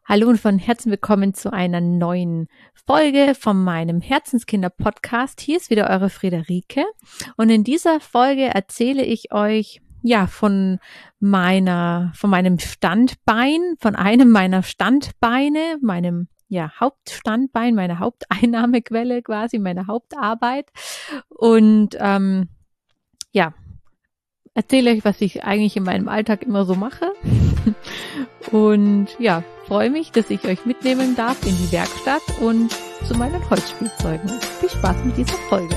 Hallo und von Herzen willkommen zu einer neuen Folge von meinem Herzenskinder-Podcast. Hier ist wieder eure Friederike und in dieser Folge erzähle ich euch von meinem Standbein, von einem meiner Standbeine, meinem Hauptstandbein, meine Haupteinnahmequelle quasi, meine Hauptarbeit und erzähle euch, was ich eigentlich in meinem Alltag immer so mache. Und freue mich, dass ich euch mitnehmen darf in die Werkstatt und zu meinen Holzspielzeugen. Viel Spaß mit dieser Folge.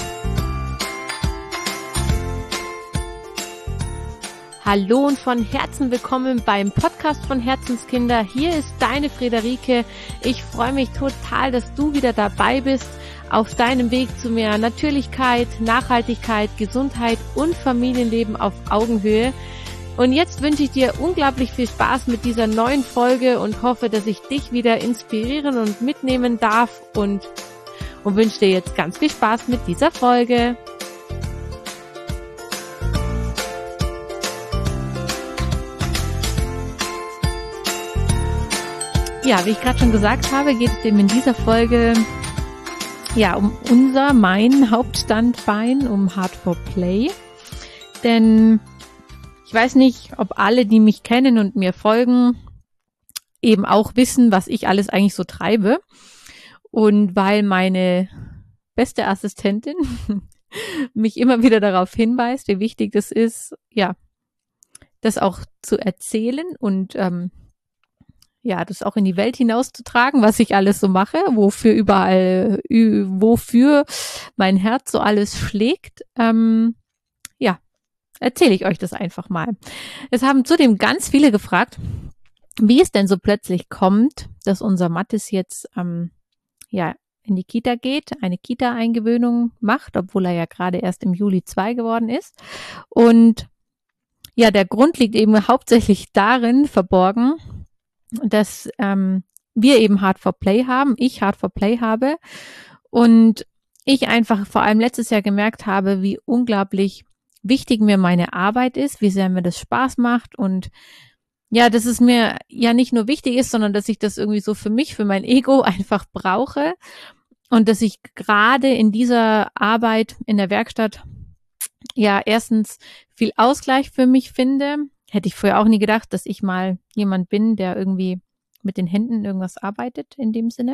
Hallo und von Herzen willkommen beim Podcast von Herzenskinder. Hier ist deine Friederike. Ich freue mich total, dass du wieder dabei bist auf deinem Weg zu mehr Natürlichkeit, Nachhaltigkeit, Gesundheit und Familienleben auf Augenhöhe. Und jetzt wünsche ich dir unglaublich viel Spaß mit dieser neuen Folge und hoffe, dass ich dich wieder inspirieren und mitnehmen darf und wünsche dir jetzt ganz viel Spaß mit dieser Folge. Ja, wie ich gerade schon gesagt habe, geht es eben in dieser Folge um mein Hauptstandbein, um Hard for Play. Denn ich weiß nicht, ob alle, die mich kennen und mir folgen, eben auch wissen, was ich alles eigentlich so treibe. Und weil meine beste Assistentin mich immer wieder darauf hinweist, wie wichtig das ist, das auch zu erzählen und das auch in die Welt hinauszutragen, was ich alles so mache, wofür mein Herz so alles schlägt, erzähle ich euch das einfach mal. Es haben zudem ganz viele gefragt, wie es denn so plötzlich kommt, dass unser Mathis jetzt in die Kita geht, eine Kita-Eingewöhnung macht, obwohl er ja gerade erst im Juli 2 geworden ist. Und der Grund liegt eben hauptsächlich darin verborgen, dass wir eben Hard for Play haben, ich Hard for Play habe und ich einfach vor allem letztes Jahr gemerkt habe, wie unglaublich wichtig mir meine Arbeit ist, wie sehr mir das Spaß macht und dass es mir ja nicht nur wichtig ist, sondern dass ich das irgendwie so für mich, für mein Ego einfach brauche und dass ich gerade in dieser Arbeit in der Werkstatt erstens viel Ausgleich für mich finde. Hätte ich früher auch nie gedacht, dass ich mal jemand bin, der irgendwie mit den Händen irgendwas arbeitet in dem Sinne.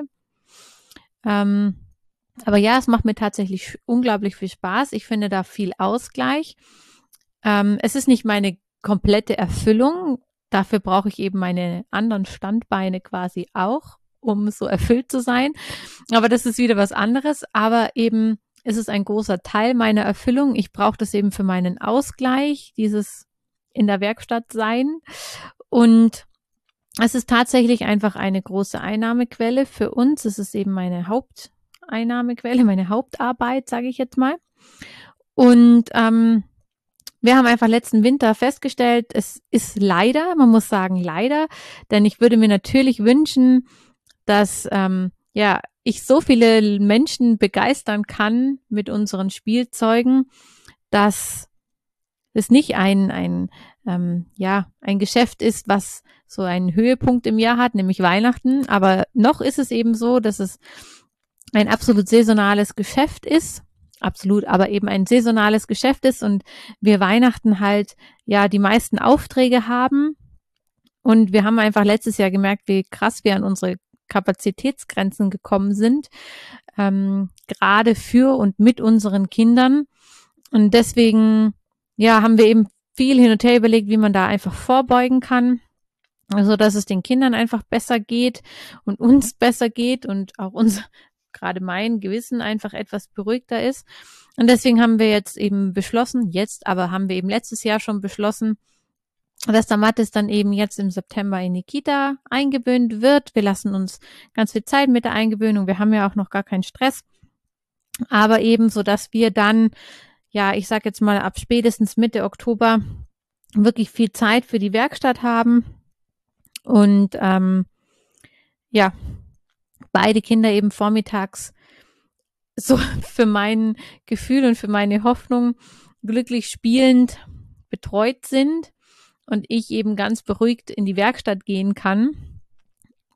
Aber es macht mir tatsächlich unglaublich viel Spaß. Ich finde da viel Ausgleich. Es ist nicht meine komplette Erfüllung. Dafür brauche ich eben meine anderen Standbeine quasi auch, um so erfüllt zu sein. Aber das ist wieder was anderes. Aber eben ist es ein großer Teil meiner Erfüllung. Ich brauche das eben für meinen Ausgleich, dieses in der Werkstatt sein. Und es ist tatsächlich einfach eine große Einnahmequelle für uns. Es ist eben meine Haupteinnahmequelle, meine Hauptarbeit, sage ich jetzt mal. Und wir haben einfach letzten Winter festgestellt, es ist leider, man muss sagen leider, denn ich würde mir natürlich wünschen, dass ich so viele Menschen begeistern kann mit unseren Spielzeugen, dass es nicht ein Geschäft ist, was so einen Höhepunkt im Jahr hat, nämlich Weihnachten. Aber noch ist es eben so, dass es ein absolut saisonales Geschäft ist. Absolut, aber eben ein saisonales Geschäft ist und wir Weihnachten halt die meisten Aufträge haben. Und wir haben einfach letztes Jahr gemerkt, wie krass wir an unsere Kapazitätsgrenzen gekommen sind, gerade für und mit unseren Kindern. Und deswegen haben wir eben viel hin und her überlegt, wie man da einfach vorbeugen kann, also dass es den Kindern einfach besser geht und uns besser geht und auch gerade mein Gewissen einfach etwas beruhigter ist. Und deswegen haben wir jetzt eben beschlossen, haben wir eben letztes Jahr schon beschlossen, dass der Mathis dann eben jetzt im September in die Kita eingewöhnt wird. Wir lassen uns ganz viel Zeit mit der Eingewöhnung. Wir haben ja auch noch gar keinen Stress. Aber eben so, dass wir dann ich sag jetzt mal ab spätestens Mitte Oktober wirklich viel Zeit für die Werkstatt haben und beide Kinder eben vormittags so für mein Gefühl und für meine Hoffnung glücklich spielend betreut sind und ich eben ganz beruhigt in die Werkstatt gehen kann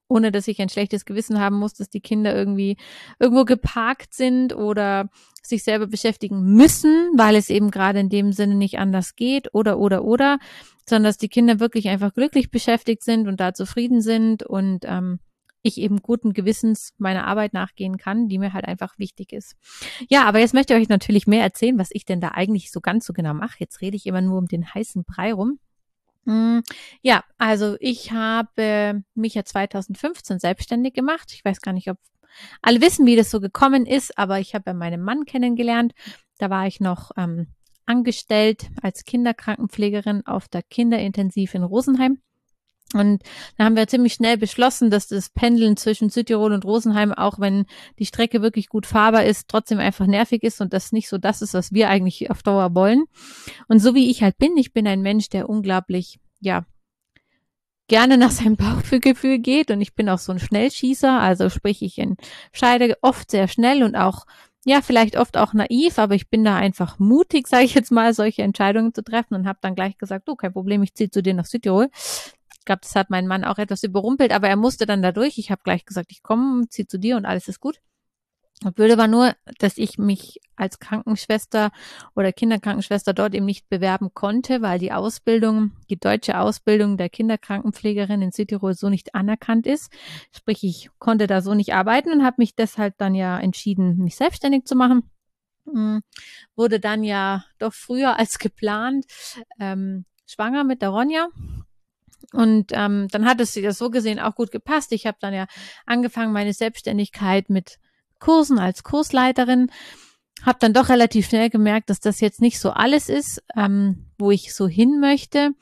ohne dass ich ein schlechtes Gewissen haben muss, dass die Kinder irgendwie irgendwo geparkt sind oder sich selber beschäftigen müssen, weil es eben gerade in dem Sinne nicht anders geht oder, sondern dass die Kinder wirklich einfach glücklich beschäftigt sind und da zufrieden sind und ich eben guten Gewissens meiner Arbeit nachgehen kann, die mir halt einfach wichtig ist. Ja, aber jetzt möchte ich euch natürlich mehr erzählen, was ich denn da eigentlich so ganz so genau mache. Jetzt rede ich immer nur um den heißen Brei rum. Ja, also ich habe mich ja 2015 selbstständig gemacht. Ich weiß gar nicht, ob alle wissen, wie das so gekommen ist, aber ich habe ja meinen Mann kennengelernt. Da war ich noch angestellt als Kinderkrankenpflegerin auf der Kinderintensiv in Rosenheim. Und da haben wir ziemlich schnell beschlossen, dass das Pendeln zwischen Südtirol und Rosenheim, auch wenn die Strecke wirklich gut fahrbar ist, trotzdem einfach nervig ist und das nicht so das ist, was wir eigentlich auf Dauer wollen. Und so wie ich halt bin, ich bin ein Mensch, der unglaublich, ja, gerne nach seinem Bauchgefühl geht und ich bin auch so ein Schnellschießer, also sprich, ich entscheide oft sehr schnell und auch, ja, vielleicht oft auch naiv, aber ich bin da einfach mutig, sage ich jetzt mal, solche Entscheidungen zu treffen und habe dann gleich gesagt, du, kein Problem, ich ziehe zu dir nach Südtirol. Ich glaube, das hat meinen Mann auch etwas überrumpelt, aber er musste dann da durch. Ich habe gleich gesagt, ich komme, ziehe zu dir und alles ist gut. Das Blöde war nur, dass ich mich als Krankenschwester oder Kinderkrankenschwester dort eben nicht bewerben konnte, weil die Ausbildung, die deutsche Ausbildung der Kinderkrankenpflegerin in Südtirol so nicht anerkannt ist. Sprich, ich konnte da so nicht arbeiten und habe mich deshalb dann ja entschieden, mich selbstständig zu machen. Wurde dann ja doch früher als geplant schwanger mit der Ronja. Und dann hat es ja so gesehen auch gut gepasst. Ich habe dann ja angefangen, meine Selbstständigkeit mit Kursen als Kursleiterin. Habe dann doch relativ schnell gemerkt, dass das jetzt nicht so alles ist, wo ich so hin möchte.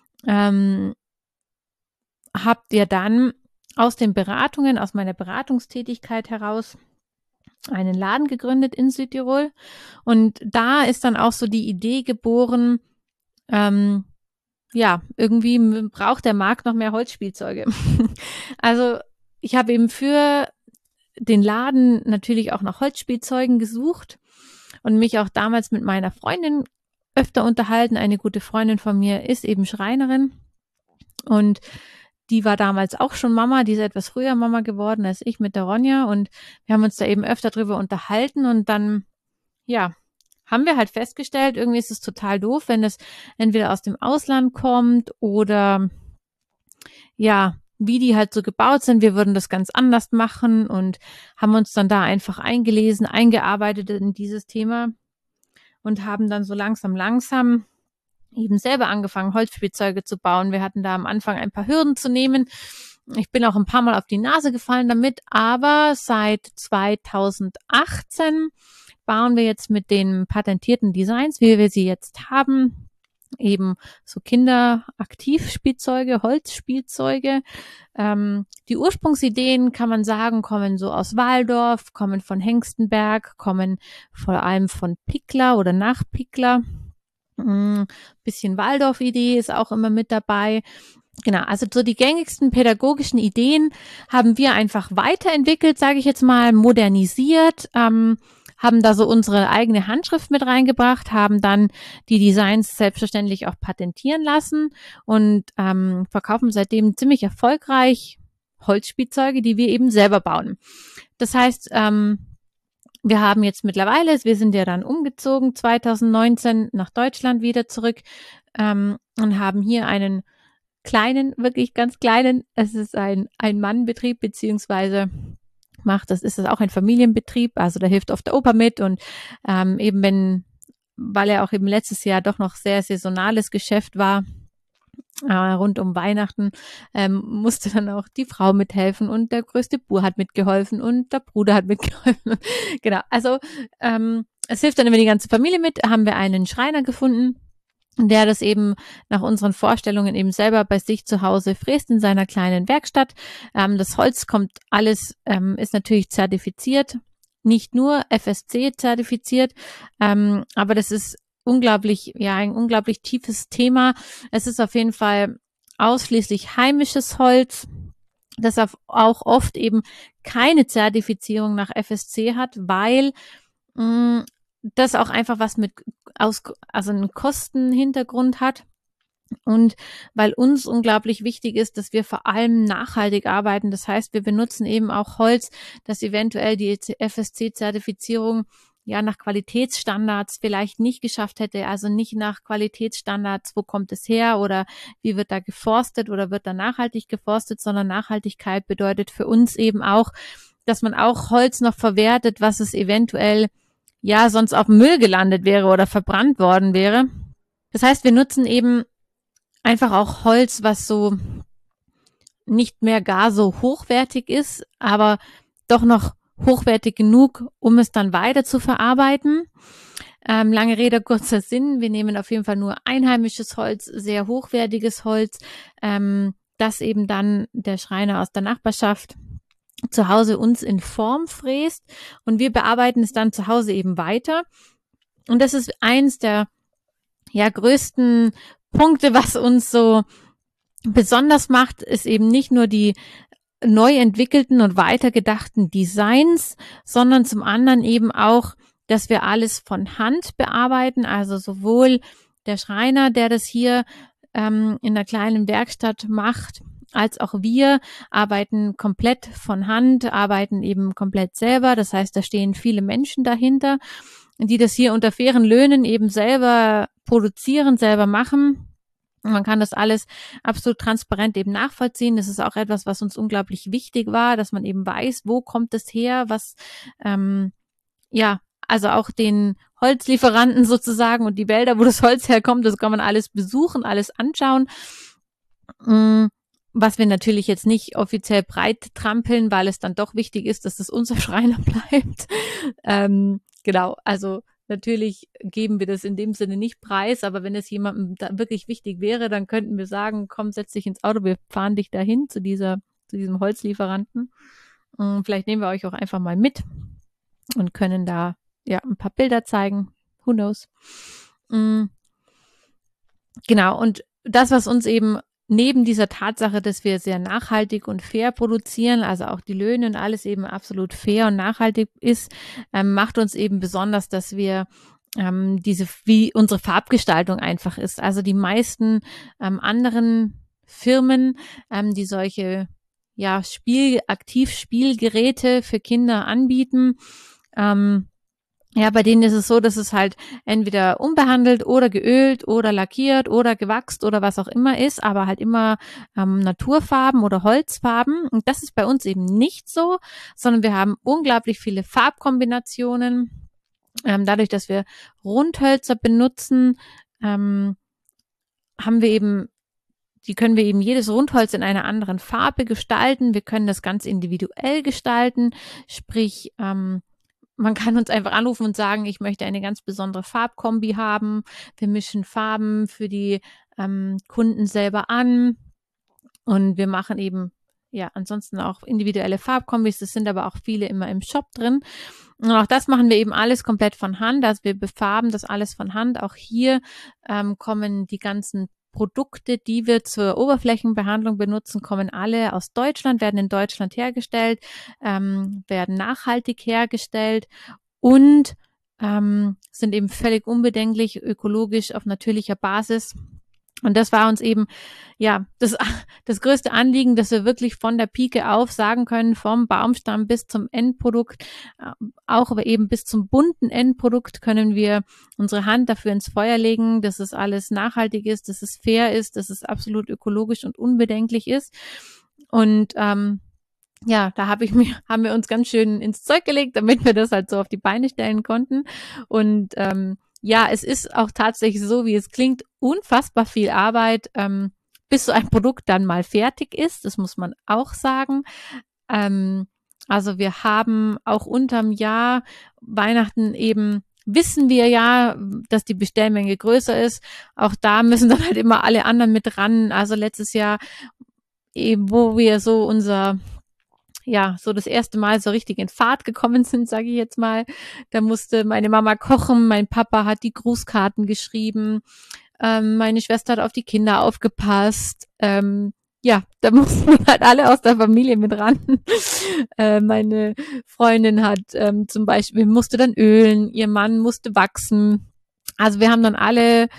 Habt ihr dann aus den Beratungen, aus meiner Beratungstätigkeit heraus einen Laden gegründet in Südtirol. Und da ist dann auch so die Idee geboren, ja, irgendwie braucht der Markt noch mehr Holzspielzeuge. Also ich habe eben für den Laden natürlich auch nach Holzspielzeugen gesucht und mich auch damals mit meiner Freundin öfter unterhalten. Eine gute Freundin von mir ist eben Schreinerin und die war damals auch schon Mama, die ist etwas früher Mama geworden als ich mit der Ronja und wir haben uns da eben öfter drüber unterhalten und dann, ja, haben wir halt festgestellt, irgendwie ist es total doof, wenn es entweder aus dem Ausland kommt oder ja, wie die halt so gebaut sind. Wir würden das ganz anders machen und haben uns dann da einfach eingelesen, eingearbeitet in dieses Thema und haben dann so langsam eben selber angefangen, Holzspielzeuge zu bauen. Wir hatten da am Anfang ein paar Hürden zu nehmen. Ich bin auch ein paar Mal auf die Nase gefallen damit, aber seit 2018 bauen wir jetzt mit den patentierten Designs, wie wir sie jetzt haben, eben so Kinderaktivspielzeuge, Holzspielzeuge. Die Ursprungsideen, kann man sagen, kommen so aus Waldorf, kommen von Hengstenberg, kommen vor allem von Pickler oder nach Pickler. Bisschen Waldorf-Idee ist auch immer mit dabei. Genau, also so die gängigsten pädagogischen Ideen haben wir einfach weiterentwickelt, sage ich jetzt mal, modernisiert, haben da so unsere eigene Handschrift mit reingebracht, haben dann die Designs selbstverständlich auch patentieren lassen und verkaufen seitdem ziemlich erfolgreich Holzspielzeuge, die wir eben selber bauen. Das heißt, wir haben jetzt mittlerweile, wir sind ja dann umgezogen 2019 nach Deutschland wieder zurück und haben hier einen kleinen, wirklich ganz kleinen, es ist ein Ein-Mann-Betrieb, beziehungsweise das ist auch ein Familienbetrieb, also da hilft oft der Opa mit und eben weil er auch eben letztes Jahr doch noch sehr saisonales Geschäft war, rund um Weihnachten, musste dann auch die Frau mithelfen und der größte Bub hat mitgeholfen und der Bruder hat mitgeholfen. Genau, also es hilft dann immer die ganze Familie mit, haben wir einen Schreiner gefunden, der das eben nach unseren Vorstellungen eben selber bei sich zu Hause fräst in seiner kleinen Werkstatt. Das Holz kommt alles, ist natürlich zertifiziert, nicht nur FSC zertifiziert, aber das ist ein unglaublich tiefes Thema. Es ist auf jeden Fall ausschließlich heimisches Holz, das auch oft eben keine Zertifizierung nach FSC hat, weil das auch einfach was also einen Kostenhintergrund hat. Und weil uns unglaublich wichtig ist, dass wir vor allem nachhaltig arbeiten. Das heißt, wir benutzen eben auch Holz, das eventuell die FSC-Zertifizierung ja nach Qualitätsstandards vielleicht nicht geschafft hätte. Also nicht nach Qualitätsstandards, wo kommt es her oder wie wird da geforstet oder wird da nachhaltig geforstet, sondern Nachhaltigkeit bedeutet für uns eben auch, dass man auch Holz noch verwertet, was es eventuell ja sonst auf dem Müll gelandet wäre oder verbrannt worden wäre. Das heißt, wir nutzen eben einfach auch Holz, was so nicht mehr gar so hochwertig ist, aber doch noch hochwertig genug, um es dann weiter zu verarbeiten. Lange Rede, kurzer Sinn. Wir nehmen auf jeden Fall nur einheimisches Holz, sehr hochwertiges Holz, das eben dann der Schreiner aus der Nachbarschaft zu Hause uns in Form fräst und wir bearbeiten es dann zu Hause eben weiter. Und das ist eins der größten Punkte, was uns so besonders macht, ist eben nicht nur die neu entwickelten und weitergedachten Designs, sondern zum anderen eben auch, dass wir alles von Hand bearbeiten, also sowohl der Schreiner, der das hier in einer kleinen Werkstatt macht, als auch wir arbeiten komplett von Hand, arbeiten eben komplett selber. Das heißt, da stehen viele Menschen dahinter, die das hier unter fairen Löhnen eben selber produzieren, selber machen. Und man kann das alles absolut transparent eben nachvollziehen. Das ist auch etwas, was uns unglaublich wichtig war, dass man eben weiß, wo kommt es her, was, also auch den Holzlieferanten sozusagen und die Wälder, wo das Holz herkommt, das kann man alles besuchen, alles anschauen. Was wir natürlich jetzt nicht offiziell breit trampeln, weil es dann doch wichtig ist, dass es unser Schreiner bleibt. Genau, also natürlich geben wir das in dem Sinne nicht preis, aber wenn es jemandem da wirklich wichtig wäre, dann könnten wir sagen, komm, setz dich ins Auto, wir fahren dich dahin zu diesem Holzlieferanten. Vielleicht nehmen wir euch auch einfach mal mit und können da ja ein paar Bilder zeigen. Who knows? Genau, und das, was uns eben neben dieser Tatsache, dass wir sehr nachhaltig und fair produzieren, also auch die Löhne und alles eben absolut fair und nachhaltig ist, macht uns eben besonders, dass wir wie unsere Farbgestaltung einfach ist. Also die meisten anderen Firmen, die solche Aktivspielgeräte für Kinder anbieten, bei denen ist es so, dass es halt entweder unbehandelt oder geölt oder lackiert oder gewachst oder was auch immer ist, aber halt immer Naturfarben oder Holzfarben. Und das ist bei uns eben nicht so, sondern wir haben unglaublich viele Farbkombinationen. Dadurch, dass wir Rundhölzer benutzen, können wir eben jedes Rundholz in einer anderen Farbe gestalten. Wir können das ganz individuell gestalten, sprich, man kann uns einfach anrufen und sagen, ich möchte eine ganz besondere Farbkombi haben. Wir mischen Farben für die Kunden selber an und wir machen eben ansonsten auch individuelle Farbkombis. Das sind aber auch viele immer im Shop drin. Und auch das machen wir eben alles komplett von Hand. Also wir befarben das alles von Hand. Auch hier kommen die ganzen Produkte, die wir zur Oberflächenbehandlung benutzen, kommen alle aus Deutschland, werden in Deutschland hergestellt, werden nachhaltig hergestellt und sind eben völlig unbedenklich, ökologisch auf natürlicher Basis. Und das war uns eben, das größte Anliegen, dass wir wirklich von der Pike auf sagen können, vom Baumstamm bis zum Endprodukt, auch aber eben bis zum bunten Endprodukt können wir unsere Hand dafür ins Feuer legen, dass es alles nachhaltig ist, dass es fair ist, dass es absolut ökologisch und unbedenklich ist. Und da haben wir uns ganz schön ins Zeug gelegt, damit wir das halt so auf die Beine stellen konnten. Und es ist auch tatsächlich so, wie es klingt, unfassbar viel Arbeit, bis so ein Produkt dann mal fertig ist. Das muss man auch sagen. Also wir haben auch unterm Jahr Weihnachten eben, wissen wir ja, dass die Bestellmenge größer ist. Auch da müssen dann halt immer alle anderen mit ran. Also letztes Jahr, wo wir so so das erste Mal so richtig in Fahrt gekommen sind, sage ich jetzt mal. Da musste meine Mama kochen, mein Papa hat die Grußkarten geschrieben, meine Schwester hat auf die Kinder aufgepasst. Da mussten halt alle aus der Familie mit ran. Meine Freundin hat zum Beispiel, musste dann ölen, ihr Mann musste wachsen. Also wir haben dann alle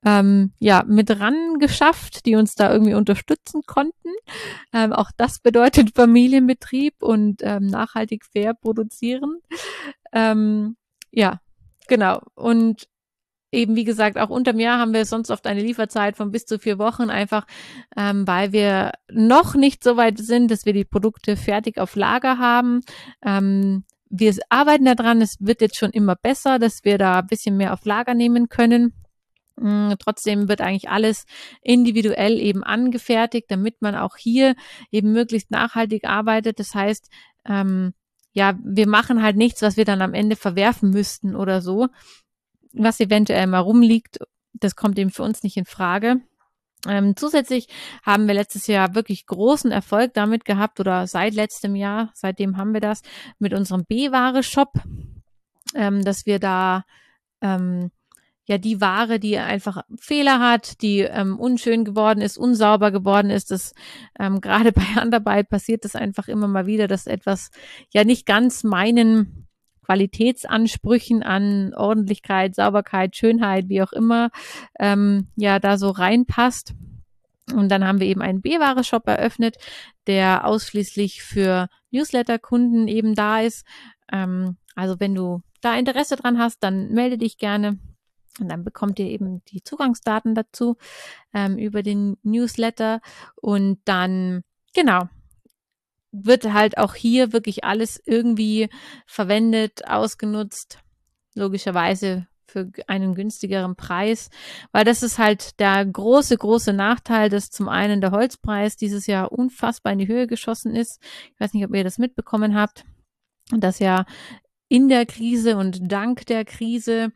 mit ran geschafft, die uns da irgendwie unterstützen konnten. Auch das bedeutet Familienbetrieb und nachhaltig fair produzieren. Ja, genau. Und eben, wie gesagt, auch unterm Jahr haben wir sonst oft eine Lieferzeit von bis zu 4 Wochen, einfach weil wir noch nicht so weit sind, dass wir die Produkte fertig auf Lager haben. Wir arbeiten daran, es wird jetzt schon immer besser, dass wir da ein bisschen mehr auf Lager nehmen können. Trotzdem wird eigentlich alles individuell eben angefertigt, damit man auch hier eben möglichst nachhaltig arbeitet. Das heißt, wir machen halt nichts, was wir dann am Ende verwerfen müssten oder so, was eventuell mal rumliegt. Das kommt eben für uns nicht in Frage. Zusätzlich haben wir letztes Jahr wirklich großen Erfolg damit gehabt oder seit letztem Jahr, seitdem haben wir das mit unserem B-Ware-Shop, dass wir da die Ware, die einfach Fehler hat, die unschön geworden ist, unsauber geworden ist, das gerade bei Handarbeit passiert das einfach immer mal wieder, dass etwas ja nicht ganz meinen Qualitätsansprüchen an Ordentlichkeit, Sauberkeit, Schönheit, wie auch immer, da so reinpasst. Und dann haben wir eben einen B-Ware-Shop eröffnet, der ausschließlich für Newsletter-Kunden eben da ist. Also wenn du da Interesse dran hast, dann melde dich gerne. Und dann bekommt ihr eben die Zugangsdaten dazu über den Newsletter. Und dann, genau, wird halt auch hier wirklich alles irgendwie verwendet, ausgenutzt, logischerweise für einen günstigeren Preis, weil das ist halt der große, große Nachteil, dass zum einen der Holzpreis dieses Jahr unfassbar in die Höhe geschossen ist. Ich weiß nicht, ob ihr das mitbekommen habt, dass ja in der Krise und dank der Krise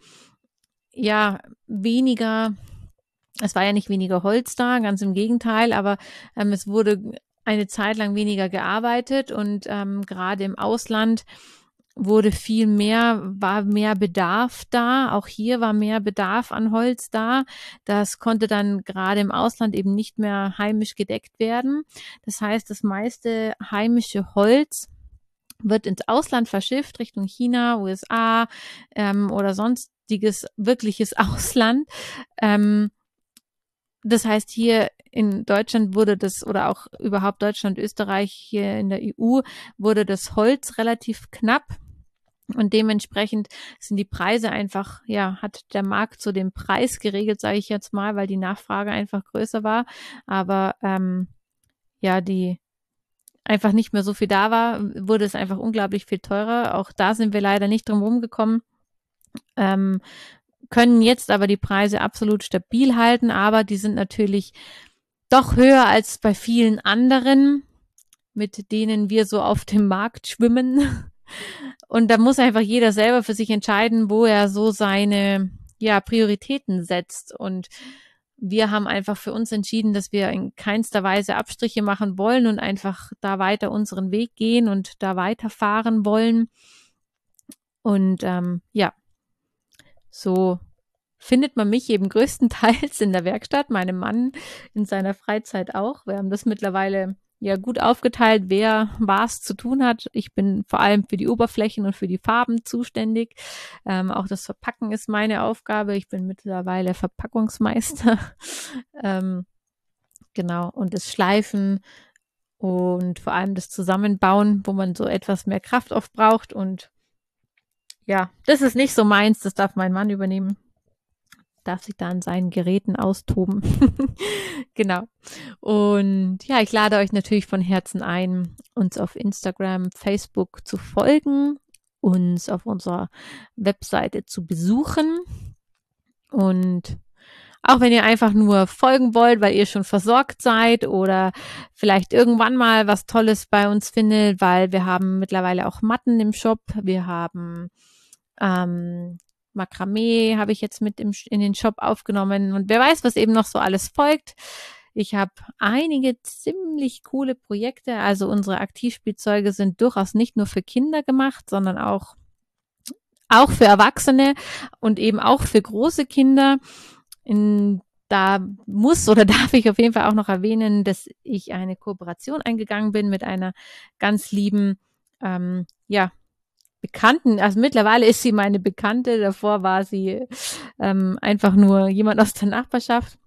es war ja nicht weniger Holz da, ganz im Gegenteil, aber es wurde eine Zeit lang weniger gearbeitet und gerade im Ausland war mehr Bedarf da. Auch hier war mehr Bedarf an Holz da. Das konnte dann gerade im Ausland eben nicht mehr heimisch gedeckt werden. Das heißt, das meiste heimische Holz wird ins Ausland verschifft, Richtung China, USA oder sonstiges wirkliches Ausland. Das heißt, hier in Deutschland wurde das, oder auch überhaupt Deutschland, Österreich, hier in der EU, wurde das Holz relativ knapp. Und dementsprechend sind die Preise einfach, hat der Markt so den Preis geregelt, sage ich jetzt mal, weil die Nachfrage einfach größer war. Aber die einfach nicht mehr so viel da war, wurde es einfach unglaublich viel teurer. Auch da sind wir leider nicht drum rumgekommen. Können jetzt aber die Preise absolut stabil halten, aber die sind natürlich doch höher als bei vielen anderen, mit denen wir so auf dem Markt schwimmen. Und da muss einfach jeder selber für sich entscheiden, wo er so seine Prioritäten setzt. Und wir haben einfach für uns entschieden, dass wir in keinster Weise Abstriche machen wollen und einfach da weiter unseren Weg gehen und da weiterfahren wollen. Und so findet man mich eben größtenteils in der Werkstatt, meinem Mann in seiner Freizeit auch. Wir haben das mittlerweile gut aufgeteilt, wer was zu tun hat. Ich bin vor allem für die Oberflächen und für die Farben zuständig. Auch das Verpacken ist meine Aufgabe. Ich bin mittlerweile Verpackungsmeister. Genau, und das Schleifen und vor allem das Zusammenbauen, wo man so etwas mehr Kraft oft braucht. Und das ist nicht so meins, das darf mein Mann übernehmen. Darf sich da an seinen Geräten austoben. Genau. Und ich lade euch natürlich von Herzen ein, uns auf Instagram, Facebook zu folgen, uns auf unserer Webseite zu besuchen. Und auch wenn ihr einfach nur folgen wollt, weil ihr schon versorgt seid oder vielleicht irgendwann mal was Tolles bei uns findet, weil wir haben mittlerweile auch Matten im Shop. Wir haben Makramee habe ich jetzt mit in den Shop aufgenommen und wer weiß, was eben noch so alles folgt. Ich habe einige ziemlich coole Projekte, also unsere Aktivspielzeuge sind durchaus nicht nur für Kinder gemacht, sondern auch für Erwachsene und eben auch für große Kinder. Da muss oder darf ich auf jeden Fall auch noch erwähnen, dass ich eine Kooperation eingegangen bin mit einer ganz lieben Bekannten, also mittlerweile ist sie meine Bekannte, davor war sie einfach nur jemand aus der Nachbarschaft,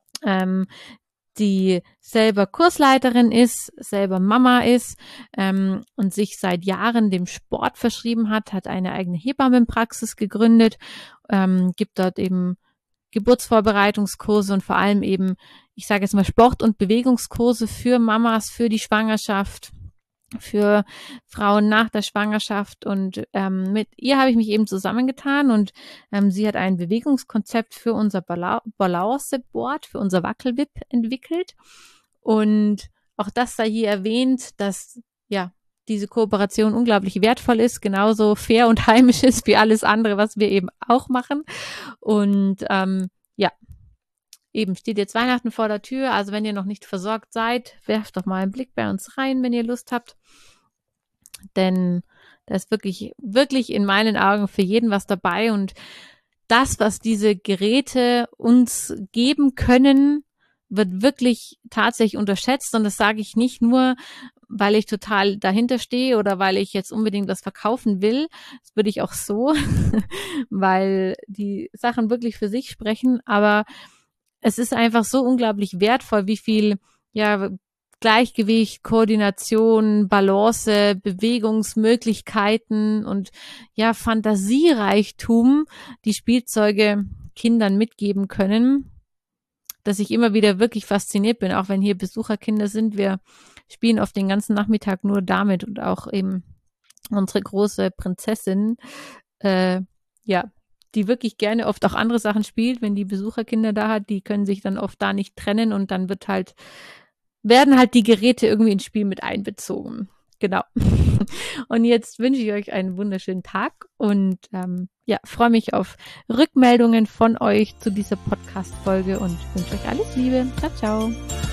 die selber Kursleiterin ist, selber Mama ist und sich seit Jahren dem Sport verschrieben hat eine eigene Hebammenpraxis gegründet, gibt dort eben Geburtsvorbereitungskurse und vor allem eben, ich sage jetzt mal Sport- und Bewegungskurse für Mamas, für die Schwangerschaft, für Frauen nach der Schwangerschaft und mit ihr habe ich mich eben zusammengetan und sie hat ein Bewegungskonzept für unser Balanceboard, für unser Wackelwip entwickelt und auch das sei hier erwähnt, dass ja diese Kooperation unglaublich wertvoll ist, genauso fair und heimisch ist wie alles andere, was wir eben auch machen und ja, eben steht jetzt Weihnachten vor der Tür, also wenn ihr noch nicht versorgt seid, werft doch mal einen Blick bei uns rein, wenn ihr Lust habt. Denn da ist wirklich, wirklich in meinen Augen für jeden was dabei und das, was diese Geräte uns geben können, wird wirklich tatsächlich unterschätzt und das sage ich nicht nur, weil ich total dahinter stehe oder weil ich jetzt unbedingt was verkaufen will. Das würde ich auch so, weil die Sachen wirklich für sich sprechen, aber es ist einfach so unglaublich wertvoll, wie viel ja Gleichgewicht, Koordination, Balance, Bewegungsmöglichkeiten und ja Fantasiereichtum die Spielzeuge Kindern mitgeben können, dass ich immer wieder wirklich fasziniert bin, auch wenn hier Besucherkinder sind. Wir spielen oft den ganzen Nachmittag nur damit und auch eben unsere große Prinzessin, ja, die wirklich gerne oft auch andere Sachen spielt, wenn die Besucherkinder da hat, die können sich dann oft da nicht trennen und dann werden halt die Geräte irgendwie ins Spiel mit einbezogen. Genau. Und jetzt wünsche ich euch einen wunderschönen Tag und ja, freue mich auf Rückmeldungen von euch zu dieser Podcast-Folge und wünsche euch alles Liebe. Ciao, ciao.